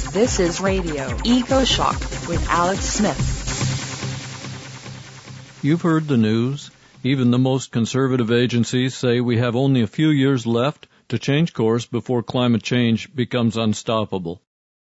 This is Radio EcoShock with Alex Smith. You've heard the news. Even the most conservative agencies say we have only a few years left to change course before climate change becomes unstoppable.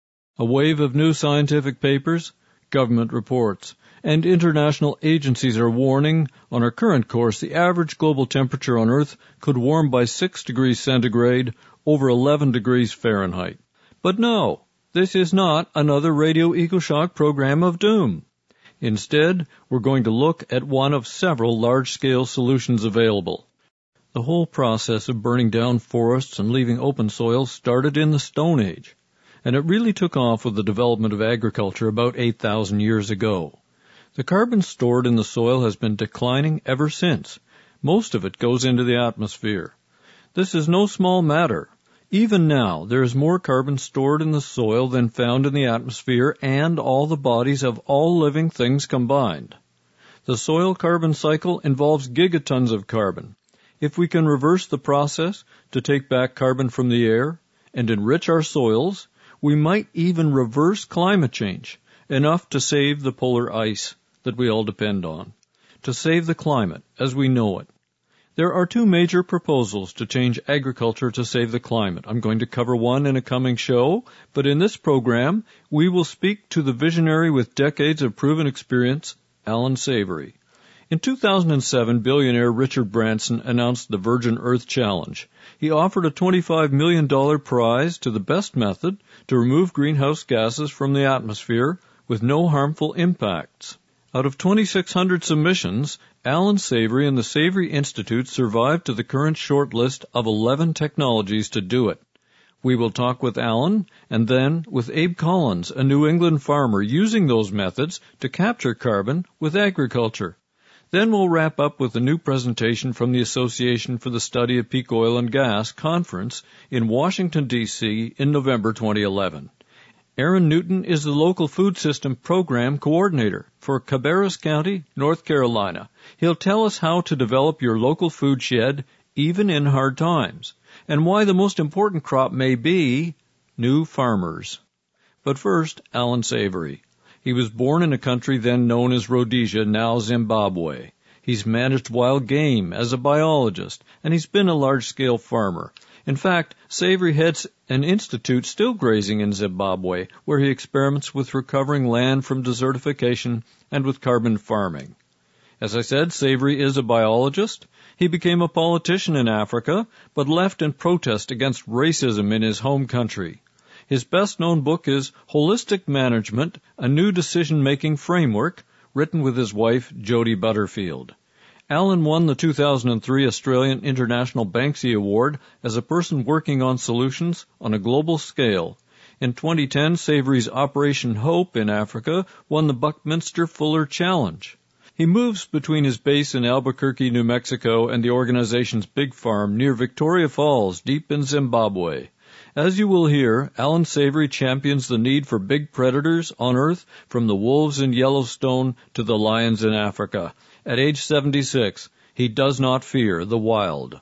A wave of new scientific papers, government reports, and international agencies are warning on our current course the average global temperature on Earth could warm by 6 degrees centigrade over 11 degrees Fahrenheit. But no, this is not another Radio EcoShock program of doom. Instead, we're going to look at one of several large-scale solutions available. The whole process of burning down forests and leaving open soil started in the Stone Age, and it really took off with the development of agriculture about 8,000 years ago. The carbon stored in the soil has been declining ever since. Most of it goes into the atmosphere. This is no small matter. Even now, there is more carbon stored in the soil than found in the atmosphere and all the bodies of all living things combined. The soil carbon cycle involves gigatons of carbon. If we can reverse the process to take back carbon from the air and enrich our soils, we might even reverse climate change, enough to save the polar ice that we all depend on, to save the climate as we know it. There are two major proposals to change agriculture to save the climate. I'm going to cover one in a coming show, but in this program, we will speak to the visionary with decades of proven experience, Alan Savory. In 2007, billionaire Richard Branson announced the Virgin Earth Challenge. He offered a $25 million prize to the best method to remove greenhouse gases from the atmosphere with no harmful impacts. Out of 2,600 submissions, Alan Savory and the Savory Institute survived to the current short list of 11 technologies to do it. We will talk with Alan and then with Abe Collins, a New England farmer using those methods to capture carbon with agriculture. Then we'll wrap up with a new presentation from the Association for the Study of Peak Oil and Gas conference in Washington, D.C. in November 2011. Aaron Newton is the local food system program coordinator for Cabarrus County, North Carolina. He'll tell us how to develop your local food shed even in hard times, and why the most important crop may be new farmers. But first, Alan Savory. He was born in a country then known as Rhodesia, now Zimbabwe. He's managed wild game as a biologist, and he's been a large-scale farmer. In fact, Savory heads an institute still grazing in Zimbabwe, where he experiments with recovering land from desertification and with carbon farming. As I said, Savory is a biologist. He became a politician in Africa, but left in protest against racism in his home country. His best-known book is Holistic Management, a New Decision-Making Framework, written with his wife, Jodie Butterfield. Alan won the 2003 Australian International Banksy Award as a person working on solutions on a global scale. In 2010, Savory's Operation Hope in Africa won the Buckminster Fuller Challenge. He moves between his base in Albuquerque, New Mexico, and the organization's big farm near Victoria Falls, deep in Zimbabwe. As you will hear, Alan Savory champions the need for big predators on Earth, from the wolves in Yellowstone to the lions in Africa. At age 76, he does not fear the wild.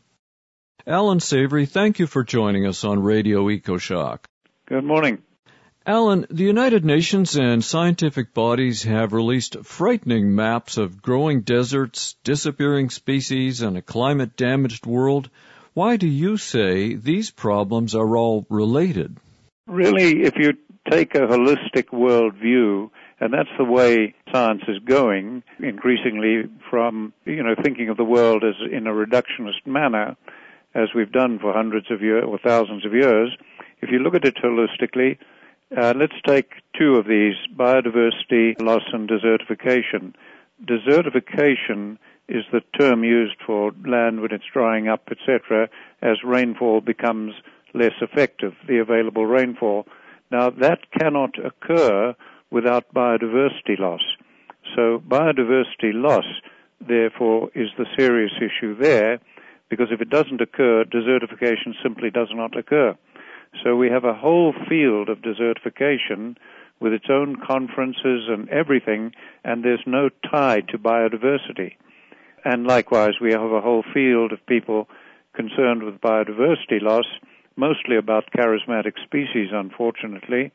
Alan Savory, thank you for joining us on Radio EcoShock. Good morning. Alan, the United Nations and scientific bodies have released frightening maps of growing deserts, disappearing species, and a climate-damaged world. Why do you say these problems are all related? Really, if you take a holistic worldview, and that's the way science is going, increasingly from, thinking of the world as in a reductionist manner, as we've done for hundreds of years or thousands of years. If you look at it holistically, let's take two of these, biodiversity loss and desertification. Desertification is the term used for land when it's drying up, etc., as rainfall becomes less effective, the available rainfall. Now, that cannot occur without biodiversity loss. So biodiversity loss, therefore, is the serious issue there, because if it doesn't occur, desertification simply does not occur. So we have a whole field of desertification with its own conferences and everything, and there's no tie to biodiversity. And likewise, we have a whole field of people concerned with biodiversity loss, mostly about charismatic species, unfortunately,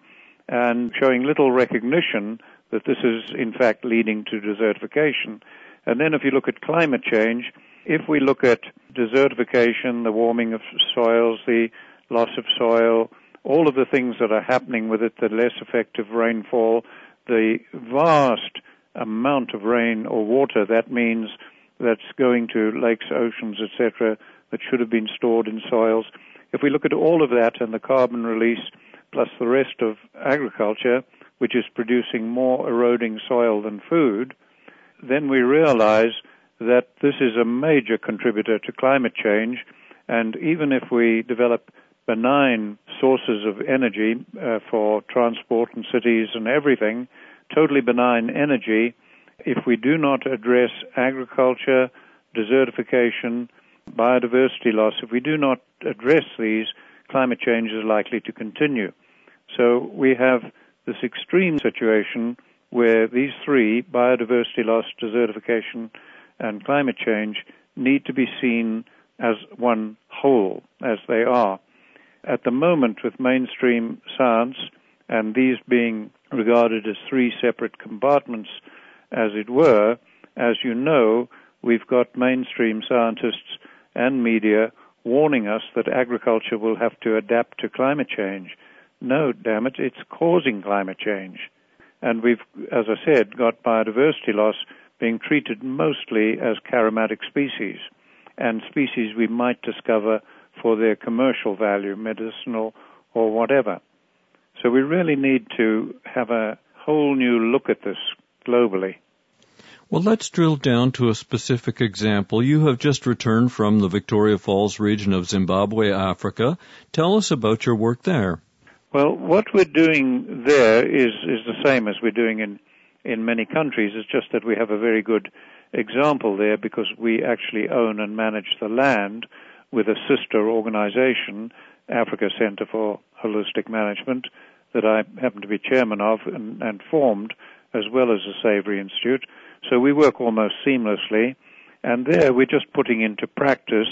and showing little recognition that this is in fact leading to desertification. And then if you look at climate change, if we look at desertification, the warming of soils, the loss of soil, all of the things that are happening with it, the less effective rainfall, the vast amount of rain or water that means that's going to lakes, oceans, etc., that should have been stored in soils. If we look at all of that and the carbon release plus the rest of agriculture, which is producing more eroding soil than food, then we realize that this is a major contributor to climate change. And even if we develop benign sources of energy for transport and cities and everything, totally benign energy, if we do not address agriculture, desertification, biodiversity loss, if we do not address these, climate change is likely to continue. So we have this extreme situation where these three, biodiversity loss, desertification, and climate change, need to be seen as one whole, as they are. At the moment, with mainstream science, and these being regarded as three separate compartments, as it were, as you know, we've got mainstream scientists and media warning us that agriculture will have to adapt to climate change. No, damn it, it's causing climate change. And we've, as I said, got biodiversity loss being treated mostly as charismatic species, and species we might discover for their commercial value, medicinal or whatever. So we really need to have a whole new look at this globally. Well, let's drill down to a specific example. You have just returned from the Victoria Falls region of Zimbabwe, Africa. Tell us about your work there. Well, what we're doing there is the same as we're doing in many countries. It's just that we have a very good example there because we actually own and manage the land with a sister organization, Africa Center for Holistic Management, that I happen to be chairman of and formed, as well as the Savory Institute. So we work almost seamlessly, and there we're just putting into practice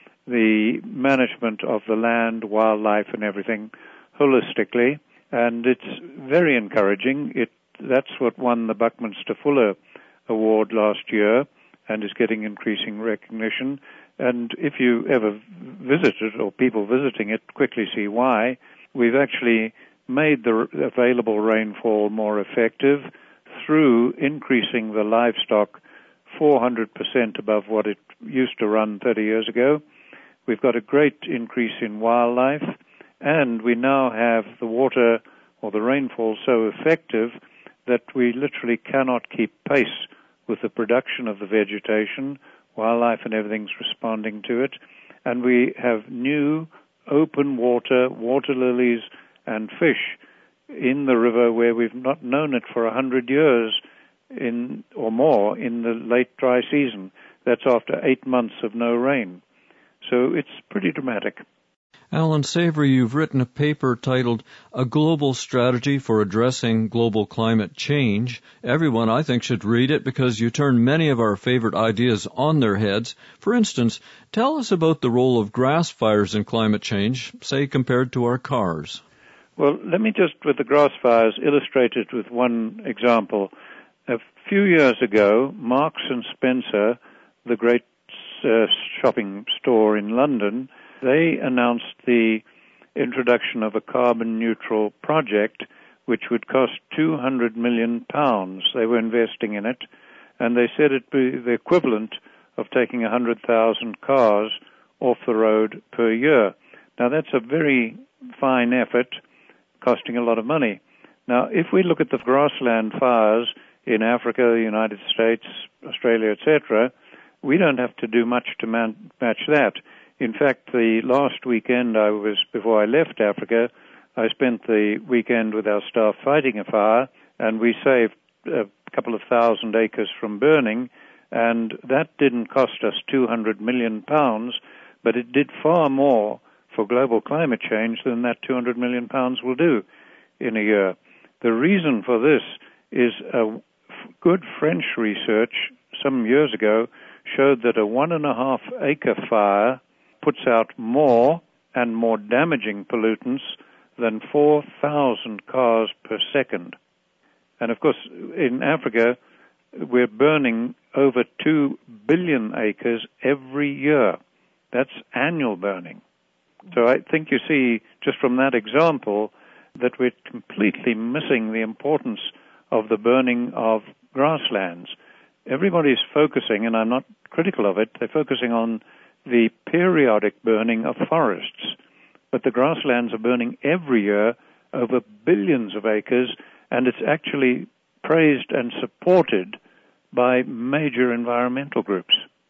the management of the land, wildlife, and everything holistically, and it's very encouraging. That's what won the Buckminster Fuller Award last year and is getting increasing recognition. And if you ever visit it, or people visiting it quickly see why, we've actually made the available rainfall more effective through increasing the livestock 400% above what it used to run 30 years ago. We've got a great increase in wildlife, and we now have the water or the rainfall so effective that we literally cannot keep pace with the production of the vegetation. Wildlife and everything's responding to it. And we have new open water lilies, and fish in the river where we've not known it for 100 years or more in the late dry season. That's after 8 months of no rain. So it's pretty dramatic. Alan Savory, you've written a paper titled A Global Strategy for Addressing Global Climate Change. Everyone, I think, should read it because you turn many of our favorite ideas on their heads. For instance, tell us about the role of grass fires in climate change, say, compared to our cars. Well, let me just, with the grass fires, illustrate it with one example. A few years ago, Marks and Spencer, the great shopping store in London, they announced the introduction of a carbon-neutral project which would cost £200 million. They were investing in it, and they said it'd be the equivalent of taking 100,000 cars off the road per year. Now, that's a very fine effort, costing a lot of money. Now, if we look at the grassland fires in Africa, the United States, Australia, etc., we don't have to do much to match that. In fact, the last weekend before I left Africa, I spent the weekend with our staff fighting a fire, and we saved a couple of thousand acres from burning, and that didn't cost us £200 million, but it did far more for global climate change than that £200 million will do in a year. The reason for this is a good French research some years ago showed that a 1.5 acre fire puts out more and more damaging pollutants than 4,000 cars per second. And of course, in Africa, we're burning over 2 billion acres every year. That's annual burning. So I think you see, just from that example, that we're completely missing the importance of the burning of grasslands. Everybody's focusing, and I'm not critical of it, they're focusing on the periodic burning of forests. But the grasslands are burning every year over billions of acres, and it's actually praised and supported by major environmental groups.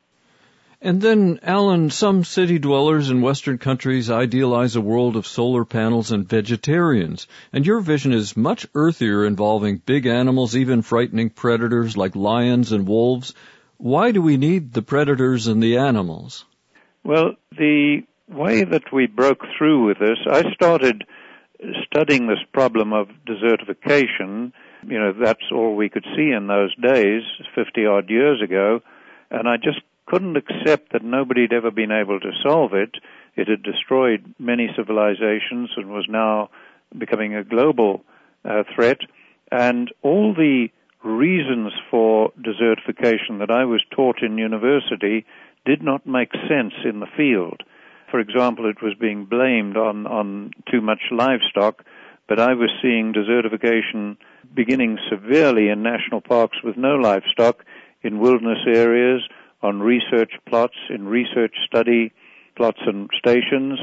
And then, Alan, some city dwellers in Western countries idealize a world of solar panels and vegetarians, and your vision is much earthier, involving big animals, even frightening predators like lions and wolves. Why do we need the predators and the animals? Well, the way that we broke through with this, I started studying this problem of desertification. You know, that's all we could see in those days, 50-odd years ago, and I just couldn't accept that nobody had ever been able to solve it. It had destroyed many civilizations and was now becoming a global threat. And all the reasons for desertification that I was taught in university did not make sense in the field. For example, it was being blamed on too much livestock, but I was seeing desertification beginning severely in national parks with no livestock, in wilderness areas, on research plots, in research study plots and stations,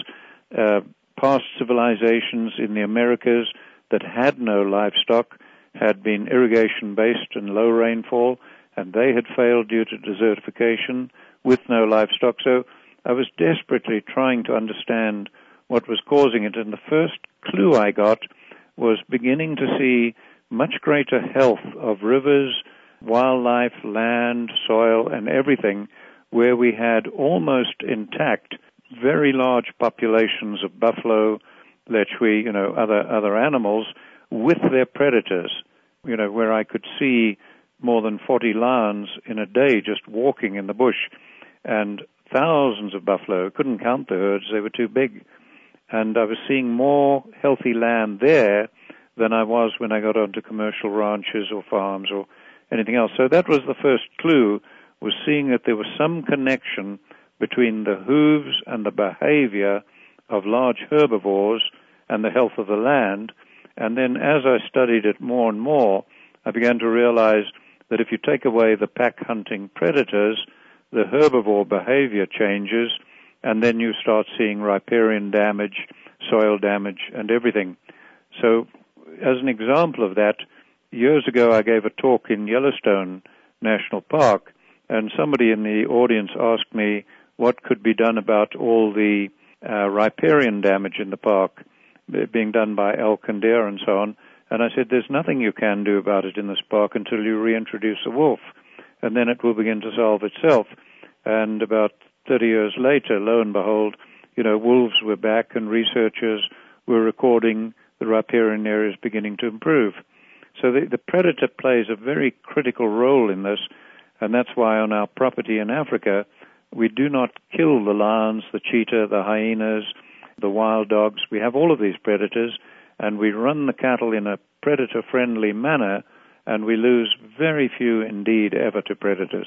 past civilizations in the Americas that had no livestock had been irrigation-based and low rainfall, and they had failed due to desertification with no livestock. So I was desperately trying to understand what was causing it, and the first clue I got was beginning to see much greater health of rivers, wildlife, land, soil, and everything, where we had almost intact very large populations of buffalo, lechui, other animals with their predators, where I could see more than 40 lions in a day just walking in the bush, and thousands of buffalo. Couldn't count the herds, they were too big. And I was seeing more healthy land there than I was when I got onto commercial ranches or farms or anything else. So that was the first clue, was seeing that there was some connection between the hooves and the behavior of large herbivores and the health of the land. And then as I studied it more and more, I began to realize that if you take away the pack-hunting predators, the herbivore behavior changes, and then you start seeing riparian damage, soil damage, and everything. So as an example of that, years ago I gave a talk in Yellowstone National Park, and somebody in the audience asked me what could be done about all the riparian damage in the park being done by elk and deer and so on. And I said, there's nothing you can do about it in this park until you reintroduce a wolf, and then it will begin to solve itself. And about 30 years later, lo and behold, wolves were back, and researchers were recording the riparian areas beginning to improve. So the predator plays a very critical role in this, and that's why on our property in Africa, we do not kill the lions, the cheetah, the hyenas, the wild dogs. We have all of these predators, and we run the cattle in a predator-friendly manner, and we lose very few indeed ever to predators.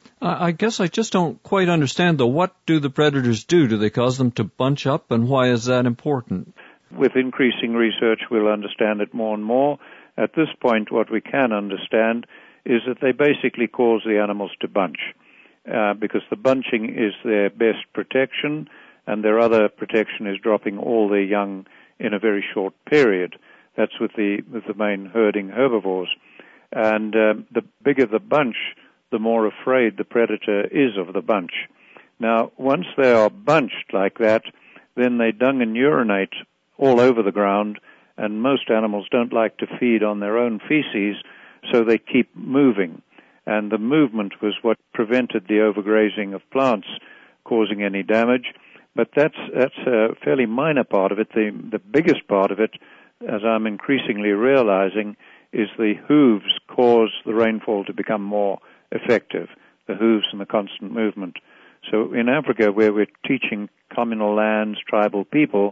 I guess I just don't quite understand, though. What do the predators do? Do they cause them to bunch up, and why is that important? With increasing research, we'll understand it more and more. At this point, what we can understand is that they basically cause the animals to bunch, because the bunching is their best protection, and their other protection is dropping all their young in a very short period. That's with the main herding herbivores. And the bigger the bunch, the more afraid the predator is of the bunch. Now, once they are bunched like that, then they dung and urinate all over the ground, and most animals don't like to feed on their own feces, so they keep moving. And the movement was what prevented the overgrazing of plants causing any damage. But that's a fairly minor part of it. The biggest part of it, as I'm increasingly realizing, is the hooves cause the rainfall to become more effective, the hooves and the constant movement. So in Africa, where we're teaching communal lands, tribal people,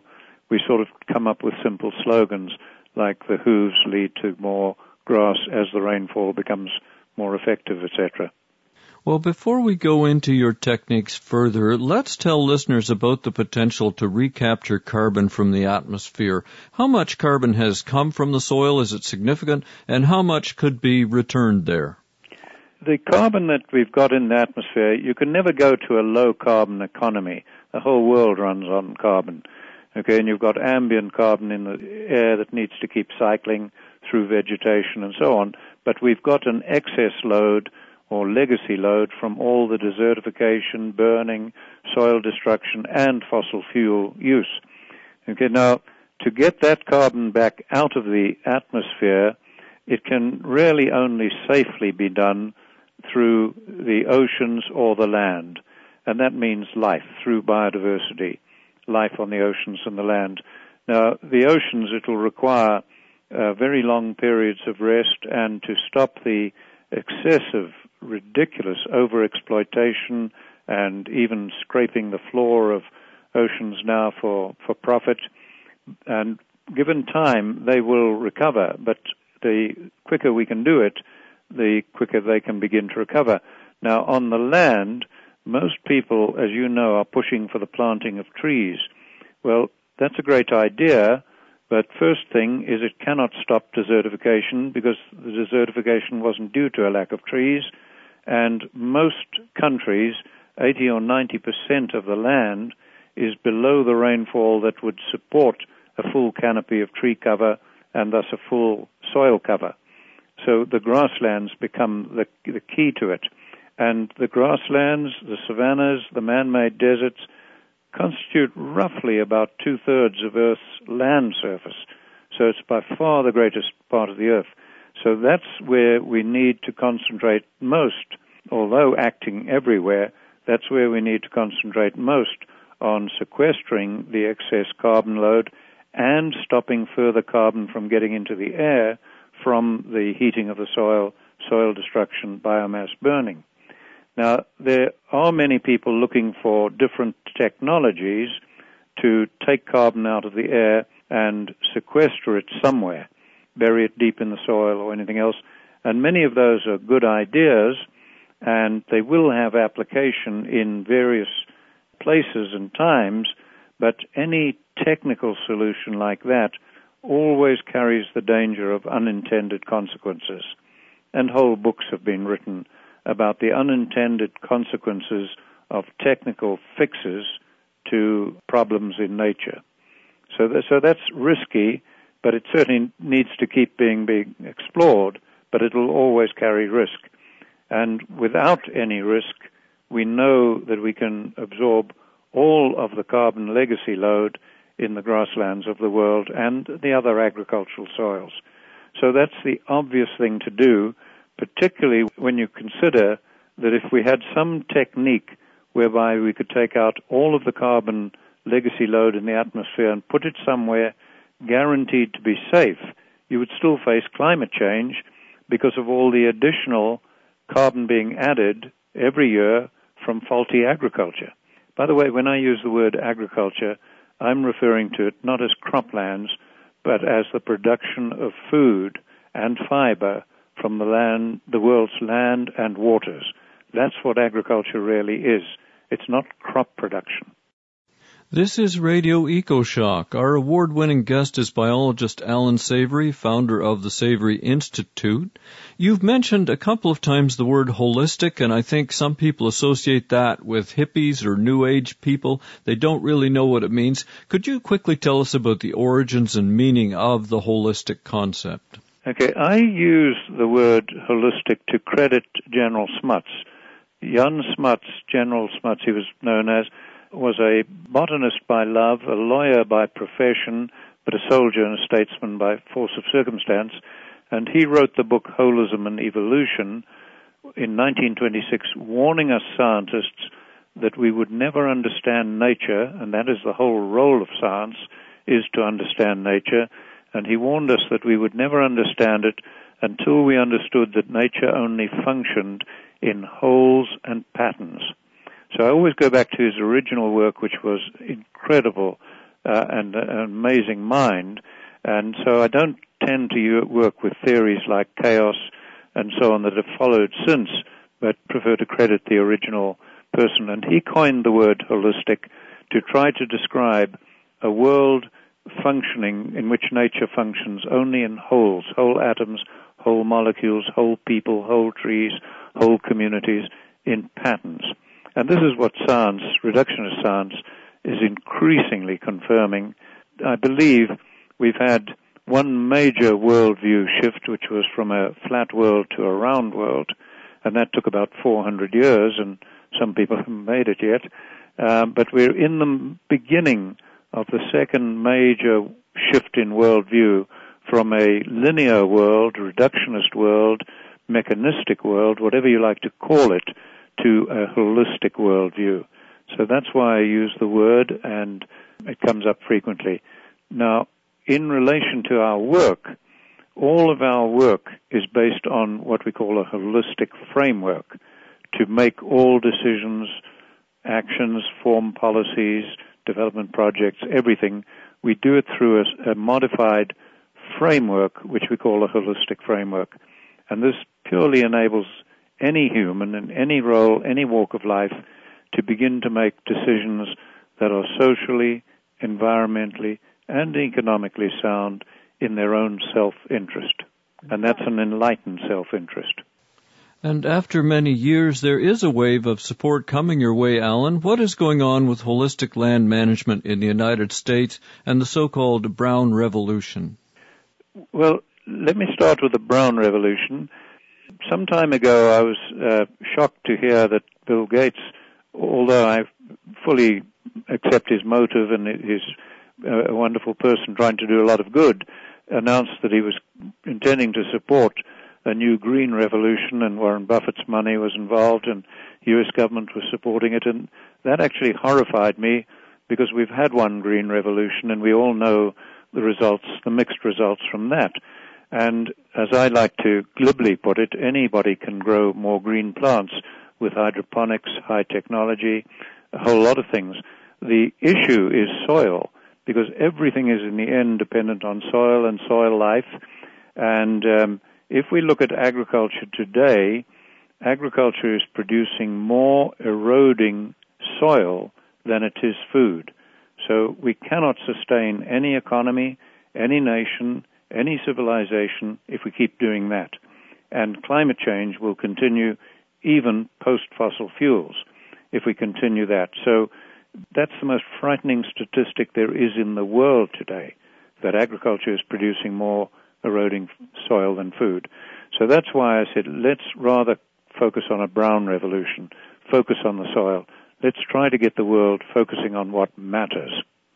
we sort of come up with simple slogans like the hooves lead to more grass as the rainfall becomes more effective, etc. Well, before we go into your techniques further, let's tell listeners about the potential to recapture carbon from the atmosphere. How much carbon has come from the soil? Is it significant? And how much could be returned there? The carbon that we've got in the atmosphere, you can never go to a low-carbon economy. The whole world runs on carbon. Okay, and you've got ambient carbon in the air that needs to keep cycling through vegetation and so on. But we've got an excess load or legacy load from all the desertification, burning, soil destruction, and fossil fuel use. Okay, now, to get that carbon back out of the atmosphere, it can really only safely be done through the oceans or the land. And that means life, through biodiversity, life on the oceans and the land. Now, the oceans, it will require very long periods of rest, and to stop the excessive, ridiculous overexploitation and even scraping the floor of oceans now for profit. And given time, they will recover, but the quicker we can do it, the quicker they can begin to recover. Now, on the land, most people, as you know, are pushing for the planting of trees. Well, that's a great idea, but first thing is it cannot stop desertification, because the desertification wasn't due to a lack of trees, and most countries, 80 or 90% of the land is below the rainfall that would support a full canopy of tree cover and thus a full soil cover. So the grasslands become the key to it. And the grasslands, the savannas, the man-made deserts constitute roughly about 2/3 of Earth's land surface. So it's by far the greatest part of the Earth. So that's where we need to concentrate most, although acting everywhere, that's where we need to concentrate most on sequestering the excess carbon load and stopping further carbon from getting into the air from the heating of the soil, soil destruction, biomass burning. Now, there are many people looking for different technologies to take carbon out of the air and sequester it somewhere, bury it deep in the soil or anything else. And many of those are good ideas, and they will have application in various places and times, but any technical solution like that always carries the danger of unintended consequences. And whole books have been written about the unintended consequences of technical fixes to problems in nature. So that's risky, but it certainly needs to keep being explored, but it will always carry risk. And without any risk, we know that we can absorb all of the carbon legacy load in the grasslands of the world and the other agricultural soils. So that's the obvious thing to do, particularly when you consider that if we had some technique whereby we could take out all of the carbon legacy load in the atmosphere and put it somewhere guaranteed to be safe, you would still face climate change because of all the additional carbon being added every year from faulty agriculture. By the way, when I use the word agriculture, I'm referring to it not as croplands, but as the production of food and fiber from the land, the world's land and waters. That's what agriculture really is. It's not crop production. This is Radio EcoShock. Our award-winning guest is biologist Alan Savory, founder of the Savory Institute. You've mentioned a couple of times the word holistic, and I think some people associate that with hippies or New Age people. They don't really know what it means. Could you quickly tell us about the origins and meaning of the holistic concept? Okay, I use the word holistic to credit General Smuts. Jan Smuts, General Smuts, he was known as, was a botanist by love, a lawyer by profession, but a soldier and a statesman by force of circumstance. And he wrote the book Holism and Evolution in 1926, warning us scientists that we would never understand nature, and that is the whole role of science, is to understand nature. And he warned us that we would never understand it until we understood that nature only functioned in wholes and patterns. So I always go back to his original work, which was incredible and an amazing mind. And so I don't tend to work with theories like chaos and so on that have followed since, but prefer to credit the original person. And he coined the word holistic to try to describe a world functioning in which nature functions only in wholes, whole atoms, whole molecules, whole people, whole trees, whole communities, in patterns. And this is what science, reductionist science, is increasingly confirming. I believe we've had one major worldview shift, which was from a flat world to a round world, and that took about 400 years, and some people haven't made it yet. But we're in the beginning of the second major shift in worldview from a linear world, reductionist world, mechanistic world, whatever you like to call it, to a holistic worldview. So that's why I use the word, and it comes up frequently. Now, in relation to our work, all of our work is based on what we call a holistic framework to make all decisions, actions, form policies, development projects, everything. We do it through a modified framework, which we call a holistic framework. And this purely enables any human in any role, any walk of life, to begin to make decisions that are socially, environmentally, and economically sound in their own self-interest. And that's an enlightened self-interest. And after many years, there is a wave of support coming your way, Alan. What is going on with holistic land management in the United States and the so-called Brown Revolution? Well, let me start with the Brown Revolution. Some time ago, I was shocked to hear that Bill Gates, although I fully accept his motive and he's a wonderful person trying to do a lot of good, announced that he was intending to support a new green revolution, and Warren Buffett's money was involved, and U.S. government was supporting it. And that actually horrified me, because we've had one green revolution, and we all know the results, the mixed results from that. And as I like to glibly put it, anybody can grow more green plants with hydroponics, high technology, a whole lot of things. The issue is soil, because everything is in the end dependent on soil and soil life. And if we look at agriculture today, agriculture is producing more eroding soil than it is food. So we cannot sustain any economy, any nation, any civilization if we keep doing that. And climate change will continue even post-fossil fuels if we continue that. So that's the most frightening statistic there is in the world today, that agriculture is producing more eroding soil than food. So that's why I said, let's rather focus on a brown revolution, focus on the soil. Let's try to get the world focusing on what matters.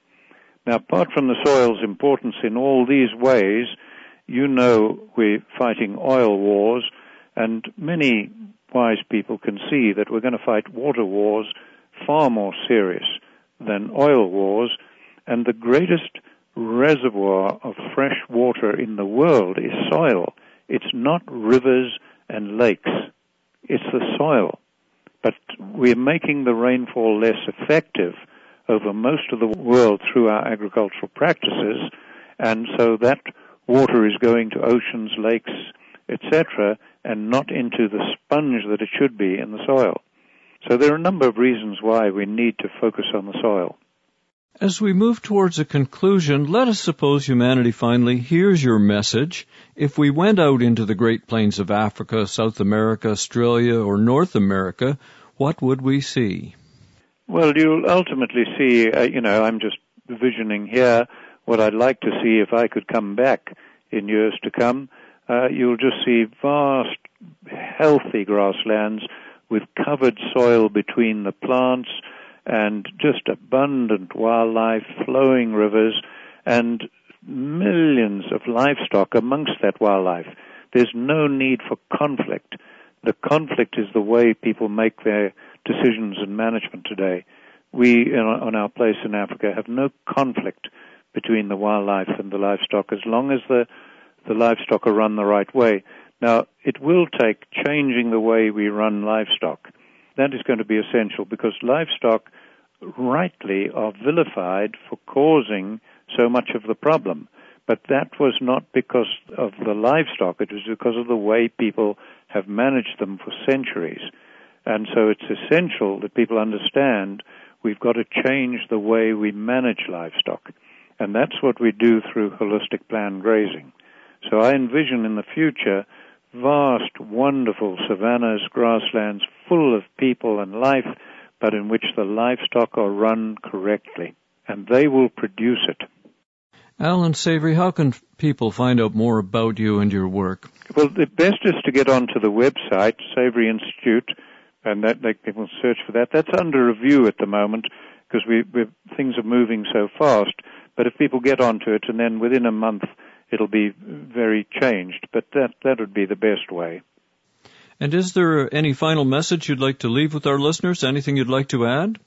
Now, apart from the soil's importance in all these ways, you know we're fighting oil wars, and many wise people can see that we're going to fight water wars far more serious than oil wars, and the greatest reservoir of fresh water in the world is soil. It's not rivers and lakes. It's the soil. But we're making the rainfall less effective over most of the world through our agricultural practices, and so that water is going to oceans, lakes, etc., and not into the sponge that it should be in the soil. So there are a number of reasons why we need to focus on the soil. As we move towards a conclusion, let us suppose humanity finally hears your message. If we went out into the Great Plains of Africa, South America, Australia, or North America, what would we see? Well, you'll ultimately see, I'm just visioning here what I'd like to see if I could come back in years to come. You'll just see vast, healthy grasslands with covered soil between the plants, and just abundant wildlife, flowing rivers, and millions of livestock amongst that wildlife. There's no need for conflict. The conflict is the way people make their decisions in management today. We, on our place in Africa, have no conflict between the wildlife and the livestock as long as the livestock are run the right way. Now, it will take changing the way we run livestock. That is going to be essential, because livestock rightly are vilified for causing so much of the problem. But that was not because of the livestock. It was because of the way people have managed them for centuries. And so it's essential that people understand we've got to change the way we manage livestock. And that's what we do through holistic planned grazing. So I envision in the future vast, wonderful savannas, grasslands full of people and life, but in which the livestock are run correctly. And they will produce it. Alan Savory, how can people find out more about you and your work? Well, the best is to get onto the website, Savory Institute, and that they can search for that. That's under review at the moment because things are moving so fast. But if people get onto it, and then within a month it'll be very changed. But that would be the best way. And is there any final message you'd like to leave with our listeners? Anything you'd like to add?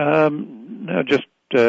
No, just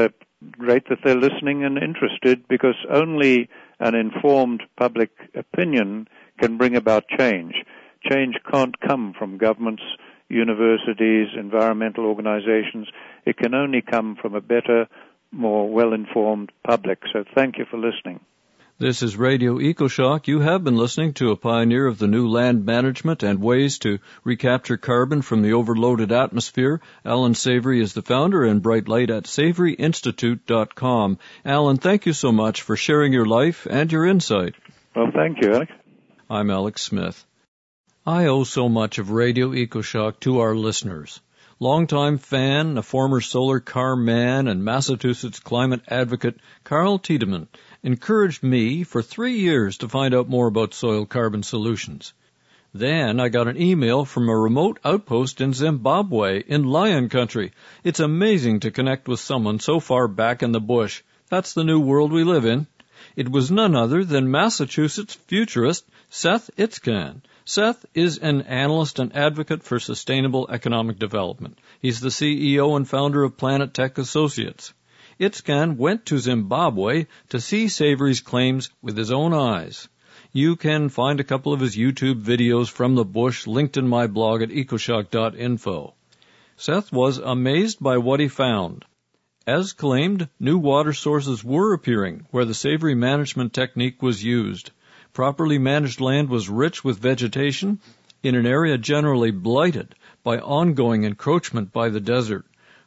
great that they're listening and interested, because only an informed public opinion can bring about change. Change can't come from governments, universities, environmental organizations. It can only come from a better, more well-informed public. So thank you for listening. This is Radio EcoShock. You have been listening to a pioneer of the new land management and ways to recapture carbon from the overloaded atmosphere. Alan Savory is the founder and bright light at SavoryInstitute.com. Alan, thank you so much for sharing your life and your insight. Well, thank you, Alex. I'm Alex Smith. I owe so much of Radio EcoShock to our listeners. Longtime fan, a former solar car man, and Massachusetts climate advocate Carl Tiedemann encouraged me for 3 years to find out more about soil carbon solutions. Then I got an email from a remote outpost in Zimbabwe, in lion country. It's amazing to connect with someone so far back in the bush. That's the new world we live in. It was none other than Massachusetts futurist Seth Itzkan. Seth is an analyst and advocate for sustainable economic development. He's the CEO and founder of Planet Tech Associates. Itzkan went to Zimbabwe to see Savory's claims with his own eyes. You can find a couple of his YouTube videos from the bush linked in my blog at ecoshock.info. Seth was amazed by what he found. As claimed, new water sources were appearing where the Savory management technique was used. Properly managed land was rich with vegetation in an area generally blighted by ongoing encroachment by the desert.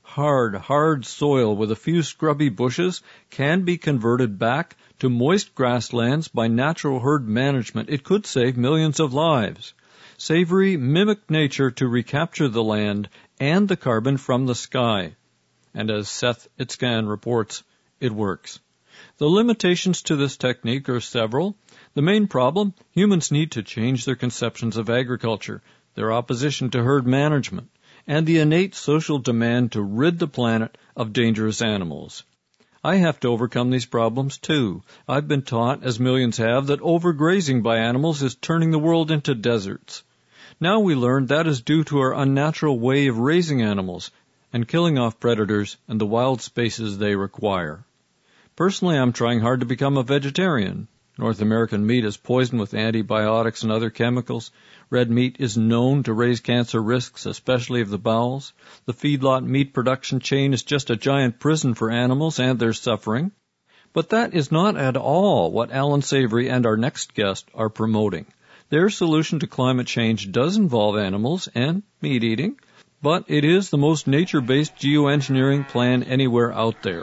Hard soil with a few scrubby bushes can be converted back to moist grasslands by natural herd management. It could save millions of lives. Savory mimicked nature to recapture the land and the carbon from the sky. And as Seth Itzkan reports, it works. The limitations to this technique are several. The main problem, humans need to change their conceptions of agriculture, their opposition to herd management, and the innate social demand to rid the planet of dangerous animals. I have to overcome these problems too. I've been taught, as millions have, that overgrazing by animals is turning the world into deserts. Now we learn that is due to our unnatural way of raising animals and killing off predators and the wild spaces they require. Personally, I'm trying hard to become a vegetarian. North American meat is poisoned with antibiotics and other chemicals. Red meat is known to raise cancer risks, especially of the bowels. The feedlot meat production chain is just a giant prison for animals and their suffering. But that is not at all what Alan Savory and our next guest are promoting. Their solution to climate change does involve animals and meat eating, but it is the most nature-based geoengineering plan anywhere out there.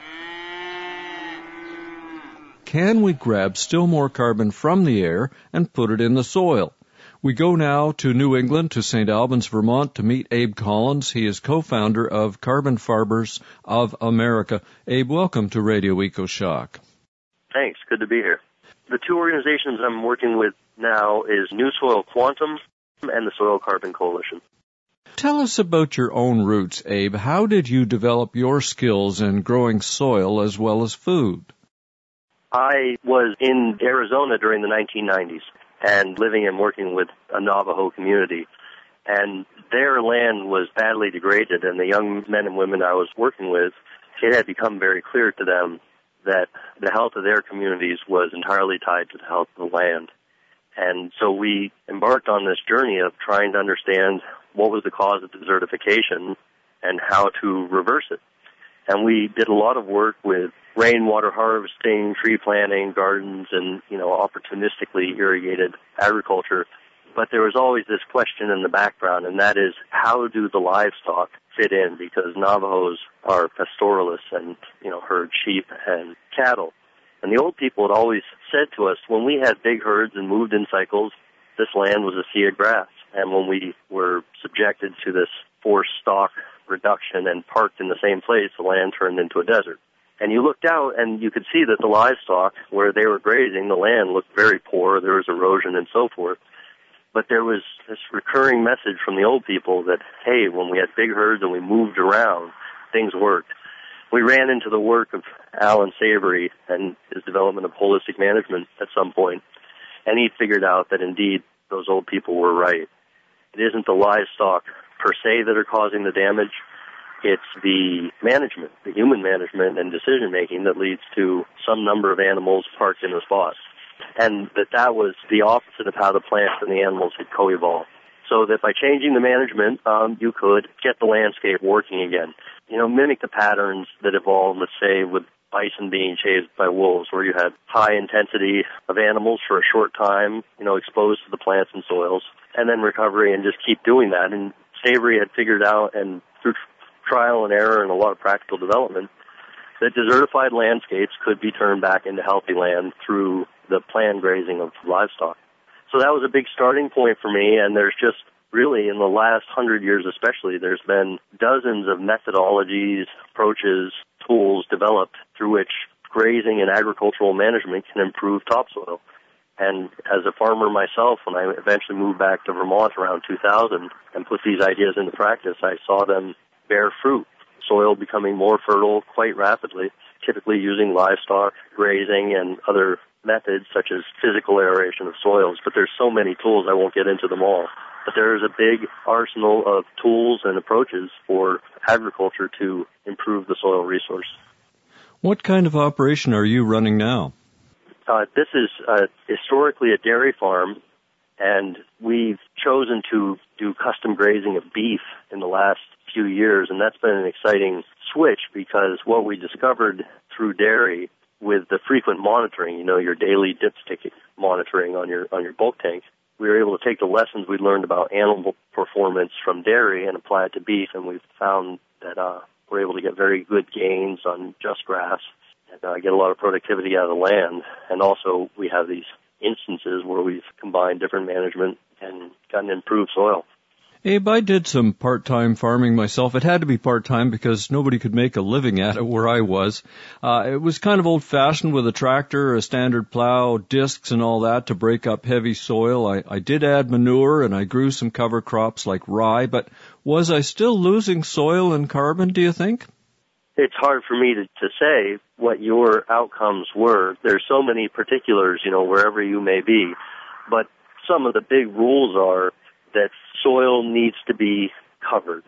Can we grab still more carbon from the air and put it in the soil? We go now to New England, to St. Albans, Vermont, to meet Abe Collins. He is co-founder of Carbon Farbers of America. Abe, welcome to Radio EcoShock. Thanks. Good to be here. The two organizations I'm working with now is New Soil Quantum and the Soil Carbon Coalition. Tell us about your own roots, Abe. How did you develop your skills in growing soil as well as food? I was in Arizona during the 1990s and living and working with a Navajo community. And their land was badly degraded, and the young men and women I was working with, it had become very clear to them that the health of their communities was entirely tied to the health of the land. And so we embarked on this journey of trying to understand what was the cause of desertification and how to reverse it. And we did a lot of work with rainwater harvesting, tree planting, gardens, and, opportunistically irrigated agriculture. But there was always this question in the background, and that is, how do the livestock fit in? Because Navajos are pastoralists and, herd sheep and cattle. And the old people had always said to us, when we had big herds and moved in cycles, this land was a sea of grass. And when we were subjected to this forced stock reduction and parked in the same place, the land turned into a desert. And you looked out and you could see that the livestock, where they were grazing, the land looked very poor, there was erosion and so forth. But there was this recurring message from the old people that, hey, when we had big herds and we moved around, things worked. We ran into the work of Alan Savory and his development of holistic management at some point, and he figured out that indeed those old people were right. It isn't the livestock per se that are causing the damage. It's the management, the human management and decision-making that leads to some number of animals parked in a spot. And that was the opposite of how the plants and the animals had co-evolved. So that by changing the management, you could get the landscape working again. Mimic the patterns that evolved, let's say, with bison being chased by wolves, where you had high intensity of animals for a short time, exposed to the plants and soils, and then recovery and just keep doing that. And Savory had figured out, and through trial and error and a lot of practical development, that desertified landscapes could be turned back into healthy land through the planned grazing of livestock. So that was a big starting point for me, and there's just really, in the last 100 years especially, there's been dozens of methodologies, approaches, tools developed through which grazing and agricultural management can improve topsoil. And as a farmer myself, when I eventually moved back to Vermont around 2000 and put these ideas into practice, I saw them bear fruit, soil becoming more fertile quite rapidly, typically using livestock, grazing, and other methods such as physical aeration of soils. But there's so many tools, I won't get into them all. But there is a big arsenal of tools and approaches for agriculture to improve the soil resource. What kind of operation are you running now? This is historically a dairy farm, and we've chosen to do custom grazing of beef in the last few years, and that's been an exciting switch because what we discovered through dairy with the frequent monitoring, your daily dipstick monitoring on your bulk tank, we were able to take the lessons we learned about animal performance from dairy and apply it to beef, and we've found that we're able to get very good gains on just grass and get a lot of productivity out of the land. And also we have these instances where we've combined different management and gotten improved soil. Abe, I did some part-time farming myself. It had to be part-time because nobody could make a living at it where I was. It was kind of old-fashioned with a tractor, a standard plow, discs and all that to break up heavy soil. I did add manure and I grew some cover crops like rye, but was I still losing soil and carbon, do you think? It's hard for me to say what your outcomes were. There's so many particulars, wherever you may be, but some of the big rules are that soil needs to be covered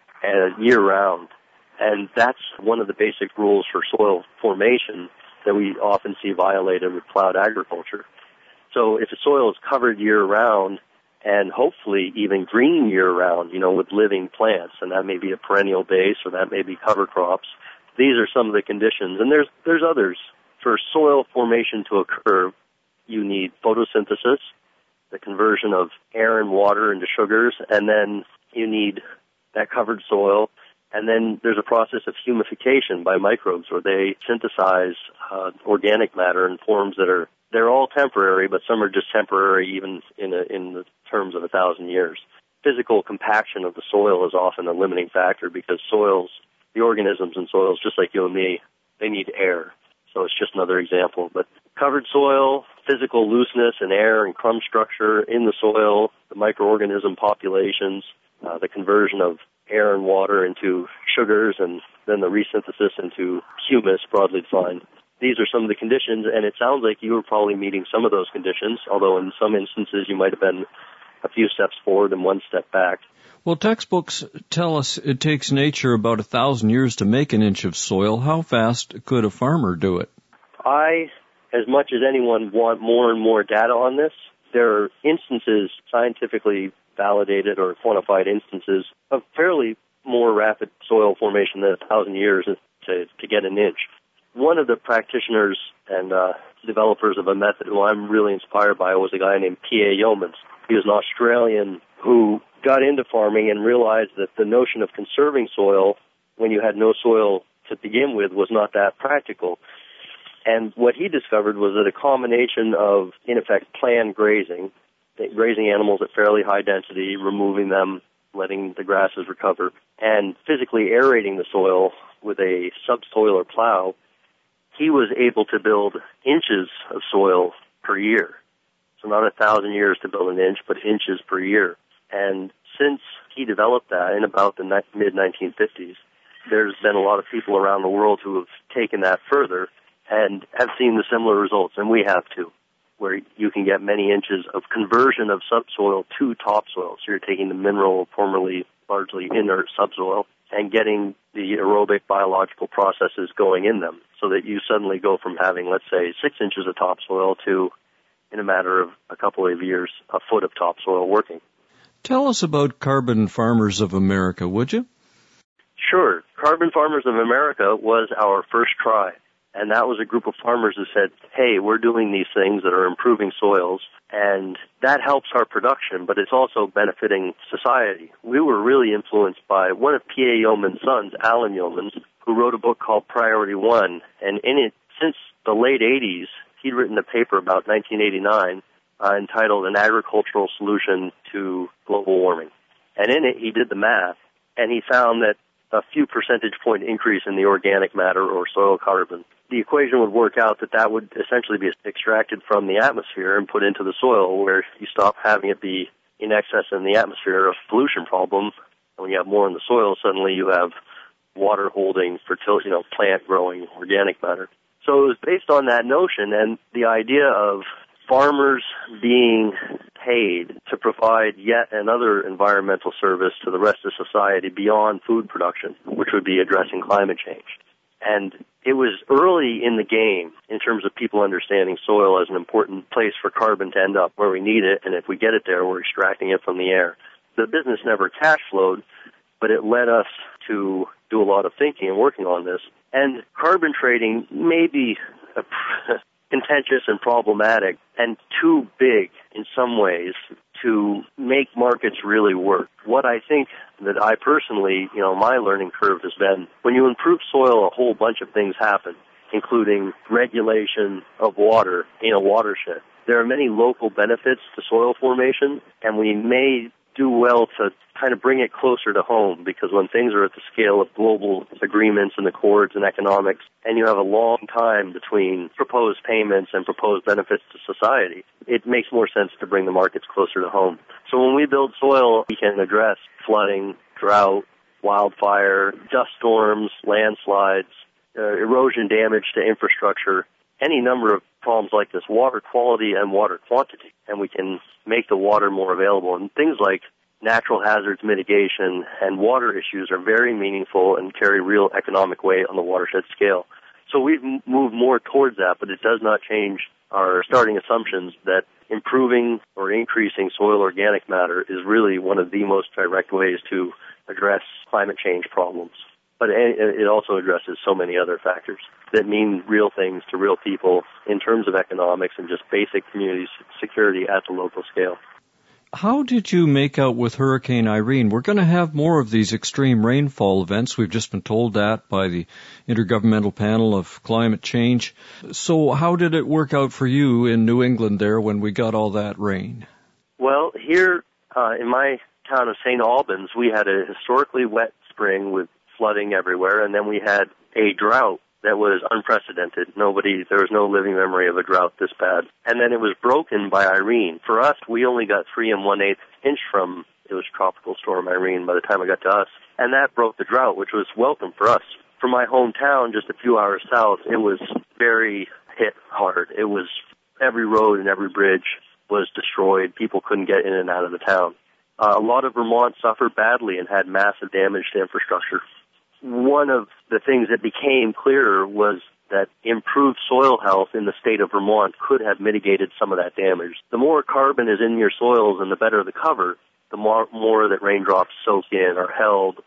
year-round. And that's one of the basic rules for soil formation that we often see violated with plowed agriculture. So if the soil is covered year-round and hopefully even green year-round, with living plants, and that may be a perennial base or that may be cover crops, these are some of the conditions. And there's others. For soil formation to occur, you need photosynthesis, the conversion of air and water into sugars, and then you need that covered soil. And then there's a process of humification by microbes where they synthesize organic matter in forms that they're all temporary, but some are just temporary even in the terms of 1,000 years. Physical compaction of the soil is often a limiting factor because the organisms in soils, just like you and me, they need air. So it's just another example. But covered soil, physical looseness and air and crumb structure in the soil, the microorganism populations, the conversion of air and water into sugars, and then the resynthesis into humus, broadly defined. These are some of the conditions, and it sounds like you were probably meeting some of those conditions, although in some instances you might have been a few steps forward and one step back. Well, textbooks tell us it takes nature about 1,000 years to make an inch of soil. How fast could a farmer do it? I, as much as anyone, want more and more data on this. There are instances, scientifically validated or quantified instances, of fairly more rapid soil formation than 1,000 years to get an inch. One of the practitioners and developers of a method who I'm really inspired by was a guy named P.A. Yeomans. He was an Australian who got into farming and realized that the notion of conserving soil when you had no soil to begin with was not that practical. And what he discovered was that a combination of, in effect, planned grazing animals at fairly high density, removing them, letting the grasses recover, and physically aerating the soil with a subsoiler plow, he was able to build inches of soil per year. So not 1,000 years to build an inch, but inches per year. And since he developed that in about the mid-1950s, there's been a lot of people around the world who have taken that further and have seen the similar results, and we have too, where you can get many inches of conversion of subsoil to topsoil. So you're taking the mineral, formerly largely inert subsoil, and getting the aerobic biological processes going in them so that you suddenly go from having, let's say, 6 inches of topsoil to, in a matter of a couple of years, a foot of topsoil working. Tell us about Carbon Farmers of America, would you? Sure. Carbon Farmers of America was our first try. And that was a group of farmers who said, hey, we're doing these things that are improving soils, and that helps our production, but it's also benefiting society. We were really influenced by one of P.A. Yeomans' sons, Alan Yeomans, who wrote a book called Priority One. And in it, since the late 80s, he'd written a paper about 1989 entitled An Agricultural Solution to Global Warming. And in it, he did the math, and he found that a few percentage point increase in the organic matter or soil carbon, the equation would work out that would essentially be extracted from the atmosphere and put into the soil, where you stop having it be in excess in the atmosphere, a pollution problem. And when you have more in the soil, suddenly you have water holding, fertility, plant growing organic matter. So it was based on that notion and the idea of farmers being paid to provide yet another environmental service to the rest of society beyond food production, which would be addressing climate change. And it was early in the game in terms of people understanding soil as an important place for carbon to end up where we need it, and if we get it there, we're extracting it from the air. The business never cash flowed, but it led us to do a lot of thinking and working on this. And carbon trading may be contentious and problematic and too big in some ways to make markets really work. What I think that I personally, my learning curve has been, when you improve soil, a whole bunch of things happen, including regulation of water in a watershed. There are many local benefits to soil formation, and we may do well to kind of bring it closer to home, because when things are at the scale of global agreements and accords and economics, and you have a long time between proposed payments and proposed benefits to society, it makes more sense to bring the markets closer to home. So when we build soil, we can address flooding, drought, wildfire, dust storms, landslides, erosion damage to infrastructure, any number of problems like this, water quality and water quantity, and we can make the water more available. And things like natural hazards mitigation and water issues are very meaningful and carry real economic weight on the watershed scale. So we've moved more towards that, but it does not change our starting assumptions that improving or increasing soil organic matter is really one of the most direct ways to address climate change problems. But it also addresses so many other factors that mean real things to real people in terms of economics and just basic community security at the local scale. How did you make out with Hurricane Irene? We're going to have more of these extreme rainfall events. We've just been told that by the Intergovernmental Panel of Climate Change. So how did it work out for you in New England there when we got all that rain? Well, here in my town of St. Albans, we had a historically wet spring with flooding everywhere, and then we had a drought that was unprecedented. There was no living memory of a drought this bad. And then it was broken by Irene. For us, we only got 3 1/8 inch from, it was Tropical Storm Irene by the time it got to us. And that broke the drought, which was welcome for us. For my hometown, just a few hours south, it was very hit hard. It was every road and every bridge was destroyed. People couldn't get in and out of the town. A lot of Vermont suffered badly and had massive damage to infrastructure. One of the things that became clearer was that improved soil health in the state of Vermont could have mitigated some of that damage. The more carbon is in your soils and the better the cover, the more that raindrops soak in, are held,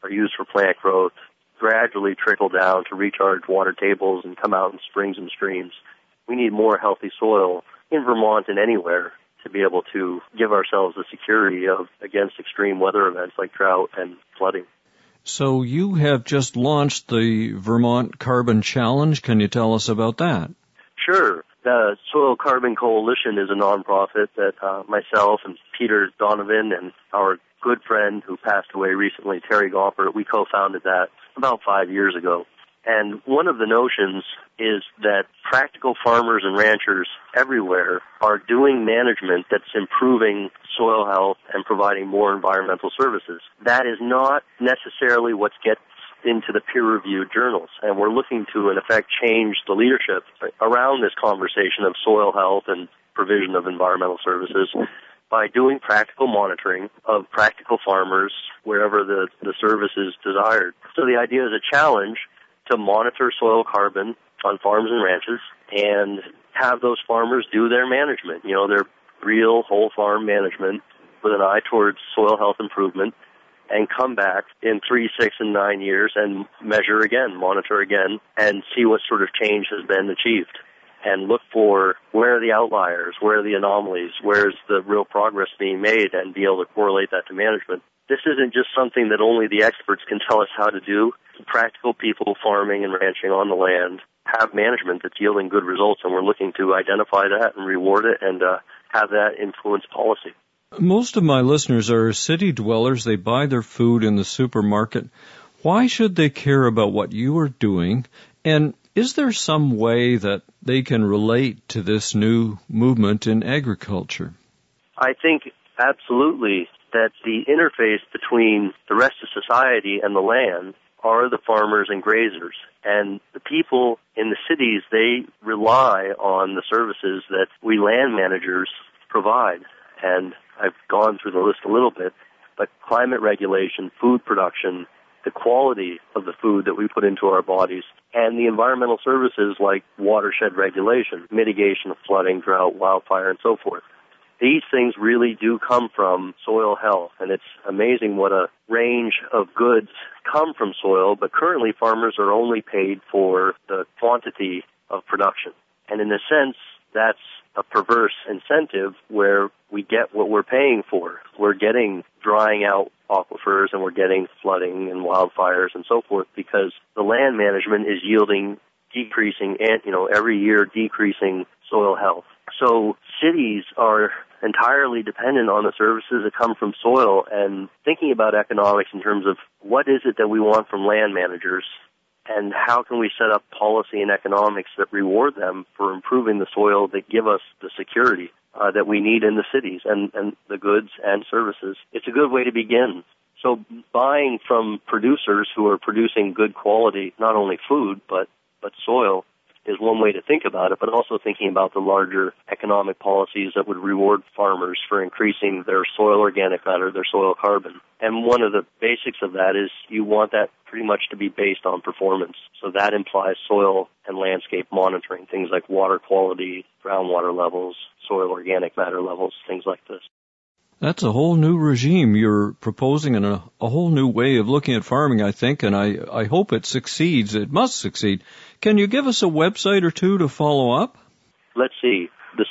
are used for plant growth gradually trickle down to recharge water tables and come out in springs and streams. We need more healthy soil in Vermont and anywhere to be able to give ourselves the security against extreme weather events like drought and flooding. So you have just launched the Vermont Carbon Challenge. Can you tell us about that? Sure. The Soil Carbon Coalition is a nonprofit that myself and Peter Donovan and our good friend who passed away recently, Terry Gompert, we co-founded that about 5 years ago. And one of the notions is that practical farmers and ranchers everywhere are doing management that's improving soil health and providing more environmental services. That is not necessarily what gets into the peer-reviewed journals, and we're looking to, in effect, change the leadership around this conversation of soil health and provision of environmental services by doing practical monitoring of practical farmers wherever the service is desired. So the idea is a challenge to monitor soil carbon on farms and ranches and have those farmers do their management, their real whole farm management with an eye towards soil health improvement, and come back in 3, 6, and 9 years and measure again, monitor again, and see what sort of change has been achieved. And look for where are the outliers, where are the anomalies, where's the real progress being made, and be able to correlate that to management. This isn't just something that only the experts can tell us how to do. Practical people farming and ranching on the land have management that's yielding good results, and we're looking to identify that and reward it and have that influence policy. Most of my listeners are city dwellers. They buy their food in the supermarket. Why should they care about what you are doing? And is there some way that they can relate to this new movement in agriculture? I think absolutely that the interface between the rest of society and the land are the farmers and grazers. And the people in the cities, they rely on the services that we land managers provide. And I've gone through the list a little bit, but climate regulation, food production, the quality of the food that we put into our bodies, and the environmental services like watershed regulation, mitigation of flooding, drought, wildfire, and so forth. These things really do come from soil health, and it's amazing what a range of goods come from soil, but currently farmers are only paid for the quantity of production. And in a sense, that's a perverse incentive where we get what we're paying for. We're getting drying out aquifers and we're getting flooding and wildfires and so forth because the land management is yielding decreasing and, every year decreasing soil health. So cities are entirely dependent on the services that come from soil, and thinking about economics in terms of what is it that we want from land managers and how can we set up policy and economics that reward them for improving the soil that give us the security that we need in the cities and the goods and services. It's a good way to begin. So buying from producers who are producing good quality, not only food, but soil, is one way to think about it, but also thinking about the larger economic policies that would reward farmers for increasing their soil organic matter, their soil carbon. And one of the basics of that is you want that pretty much to be based on performance. So that implies soil and landscape monitoring, things like water quality, groundwater levels, soil organic matter levels, things like this. That's a whole new regime you're proposing and a whole new way of looking at farming, I think, and I hope it succeeds. It must succeed. Can you give us a website or two to follow up? Let's see. The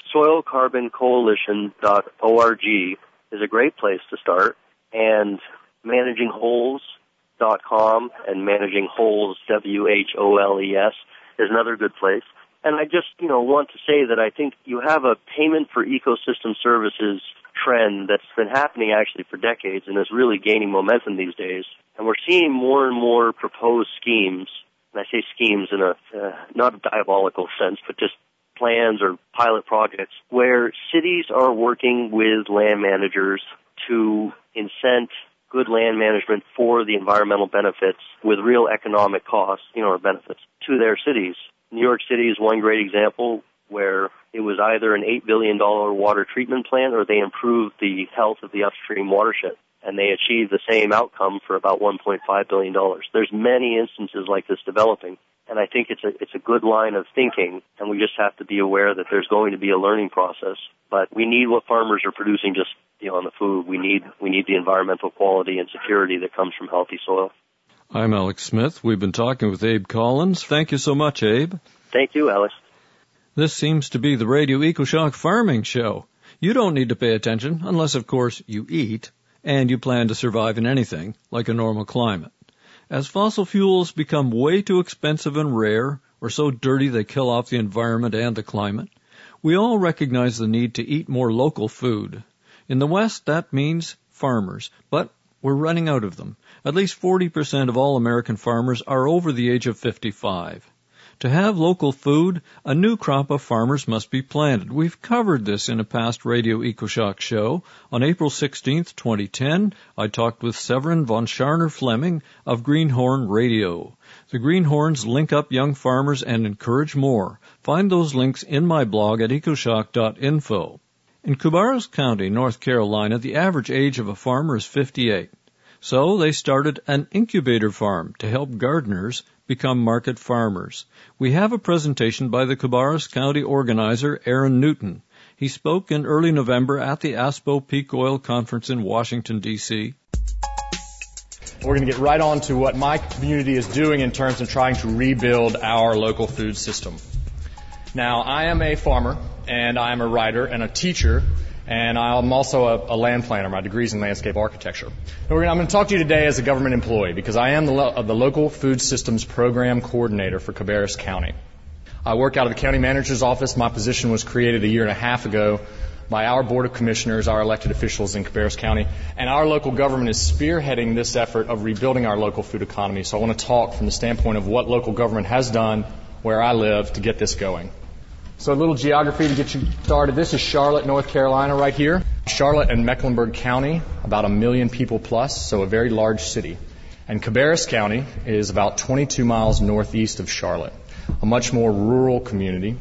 soilcarboncoalition.org is a great place to start, and managingholes.com and managingholes, WHOLES, is another good place. And I just, want to say that I think you have a payment for ecosystem services trend that's been happening actually for decades and is really gaining momentum these days. And we're seeing more and more proposed schemes, and I say schemes in a not a diabolical sense, but just plans or pilot projects where cities are working with land managers to incent good land management for the environmental benefits with real economic costs, or benefits to their cities. New York City is one great example where it was either an $8 billion water treatment plant or they improved the health of the upstream watershed, and they achieved the same outcome for about $1.5 billion. There's many instances like this developing, and I think it's a good line of thinking, and we just have to be aware that there's going to be a learning process. But we need what farmers are producing just on the food. We need the environmental quality and security that comes from healthy soil. I'm Alex Smith. We've been talking with Abe Collins. Thank you so much, Abe. Thank you, Alex. This seems to be the Radio EcoShock Farming Show. You don't need to pay attention unless, of course, you eat and you plan to survive in anything like a normal climate. As fossil fuels become way too expensive and rare, or so dirty they kill off the environment and the climate, we all recognize the need to eat more local food. In the West, that means farmers, but we're running out of them. At least 40% of all American farmers are over the age of 55. To have local food, a new crop of farmers must be planted. We've covered this in a past Radio EcoShock show. On April 16th, 2010, I talked with Severin von Scharner-Fleming of Greenhorn Radio. The Greenhorns link up young farmers and encourage more. Find those links in my blog at ecoshock.info. In Cabarrus County, North Carolina, the average age of a farmer is 58. So they started an incubator farm to help gardeners become market farmers. We have a presentation by the Cabarrus County organizer, Aaron Newton. He spoke in early November at the ASPO Peak Oil Conference in Washington, D.C. We're going to get right on to what my community is doing in terms of trying to rebuild our local food system. Now, I am a farmer, and I am a writer and a teacher, and I'm also a land planner. My degree is in landscape architecture. I'm going to talk to you today as a government employee because I am the Local Food Systems Program Coordinator for Cabarrus County. I work out of the county manager's office. My position was created a year and a half ago by our Board of Commissioners, our elected officials in Cabarrus County, and our local government is spearheading this effort of rebuilding our local food economy. So I want to talk from the standpoint of what local government has done where I live to get this going. So a little geography to get you started. This is Charlotte, North Carolina right here. Charlotte and Mecklenburg County, about 1 million people plus, so a very large city. And Cabarrus County is about 22 miles northeast of Charlotte, a much more rural community.